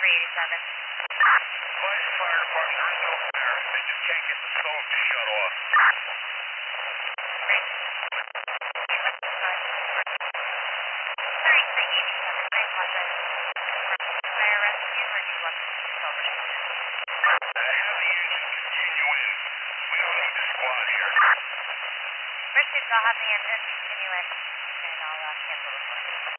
387. Fire department, there is no fire. They just can't get the stove to shut off. Great. 3387. I apologize. Fire rescue, or do you want me to troubleshoot? Have the engine continue in. We don't need the squad here. Pursuit, I'll have the engine continue in.